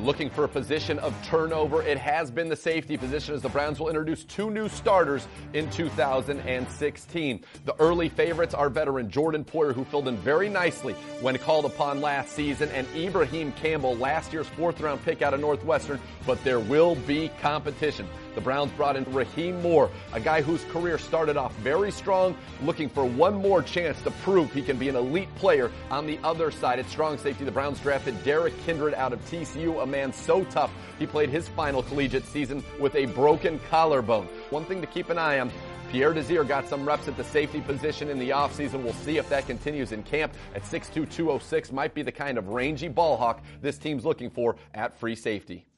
Looking for a position of turnover, it has been the safety position as the Browns will introduce 2 new starters in 2016. The early favorites are veteran Jordan Poyer, who filled in very nicely when called upon last season, and Ibrahim Campbell, last year's 4th-round pick out of Northwestern, but there will be competition. The Browns brought in Raheem Moore, a guy whose career started off very strong, looking for one more chance to prove he can be an elite player. On the other side, at strong safety, the Browns drafted Derek Kindred out of TCU, a man so tough he played his final collegiate season with a broken collarbone. One thing to keep an eye on, Pierre Desir got some reps at the safety position in the offseason. We'll see if that continues in camp. At 6'2", 206, might be the kind of rangy ball hawk this team's looking for at free safety.